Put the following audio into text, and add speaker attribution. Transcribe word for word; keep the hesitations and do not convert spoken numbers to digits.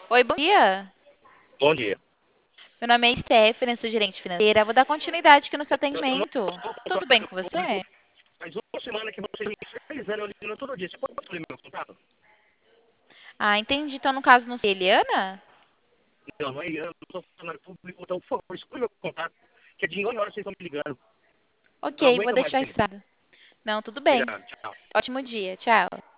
Speaker 1: Oi, bom dia.
Speaker 2: Bom dia.
Speaker 1: Meu nome é Stephanie, sou gerente financeira. Vou dar continuidade aqui no seu
Speaker 2: Eu, eu não
Speaker 1: atendimento.
Speaker 2: estou
Speaker 1: Tudo bem
Speaker 2: funcionário
Speaker 1: com
Speaker 2: público,
Speaker 1: você?
Speaker 2: mas uma semana que vocês me infernizando, eu ligando todo dia. Você pode escolher meu contato?
Speaker 1: Ah, entendi. Então, no caso, não sei, Eliana?
Speaker 2: Não, não é eu, eu sou funcionário público, então, por favor, escolha meu contato, que é de hora em hora vocês estão me ligando. Eu não
Speaker 1: Ok, vou
Speaker 2: aguento mais
Speaker 1: deixar
Speaker 2: isso aí.
Speaker 1: registrado. Não, tudo bem.
Speaker 2: Obrigado, tchau.
Speaker 1: Ótimo dia. Tchau.